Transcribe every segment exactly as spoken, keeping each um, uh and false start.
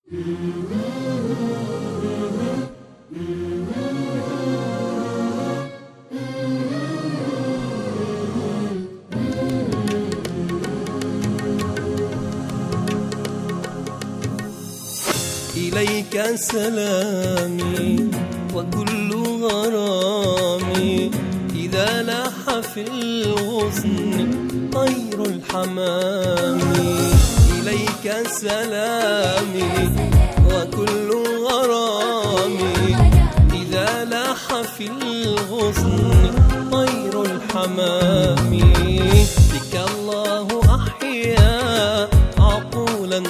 إليك سلامي وكل غرامي إذا لاح في الغصن طير الحمام. إليك سلامي وكل غرامي إذا لاح في الغصن طير الحمام. بك الله أحيا عقولا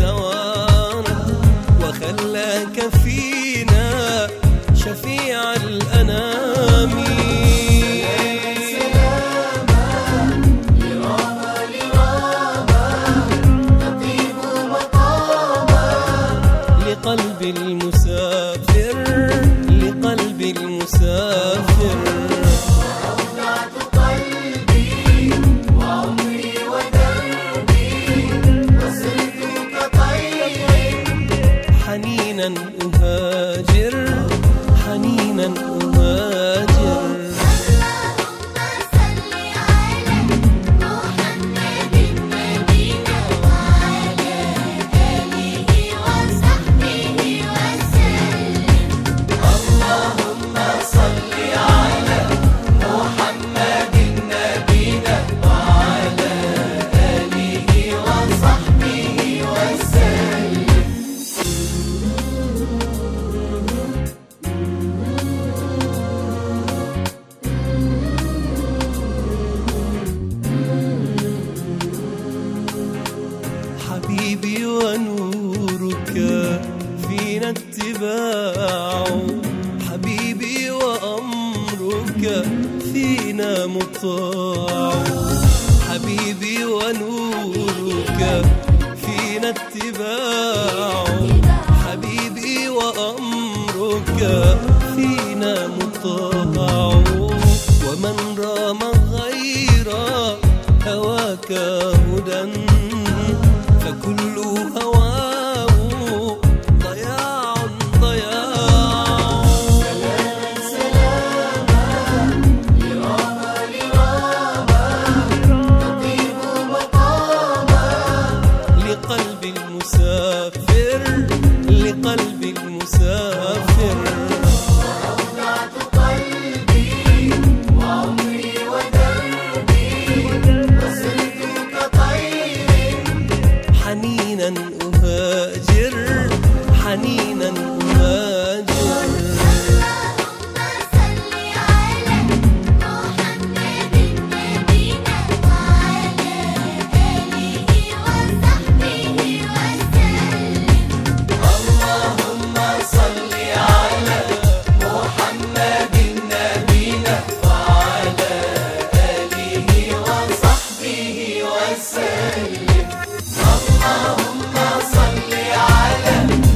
وخلاك فينا شفيع الأنام. سلاما لراما لراما تطيب مقاما لقلب المسافر لقلب المسافر. أودعت قلبي وعمري ودربي وصرت كطير حنينا أهاجر حنينا أهاجر. اللهم صل على محمد النبينا وعلى آله وصحبه وسلم. اللهم صل على محمد النبينا وعلى آله وصحبه وسلم. حبيبي ونورك فينا اتباع، حبيبي وأمرك فينا مطاع. حبيبي ونورك فينا اتباع، حبيبي وأمرك فينا مطاع. ومن رام غير هواك هدى فكل هواه ضياع ضياع. سلاما سلاما لراما لراما تطيب مقاما لقلب المسافر لقلب المسافر. أودعت قلبي وعمري ودربي وصرت كطير حنينا أهاجر حنينا أهاجر. اللهم صل على محمد النبينا وعلى آله وصحبه وسلم. اللهم صل على محمد النبينا وعلى آله وصحبه وسلم. اللهم صل على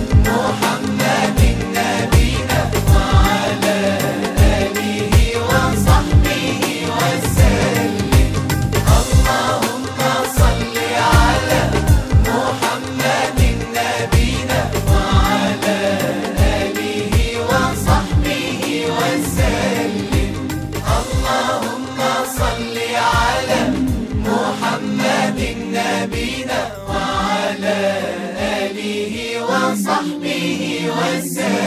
محمد النبينا وعلى آله وصحبه وسلم. اللهم صل على محمد النبينا وعلى آله وصحبه وسلم. اللهم صل على محمد النبينا وعلى آله وصحبه وسلم.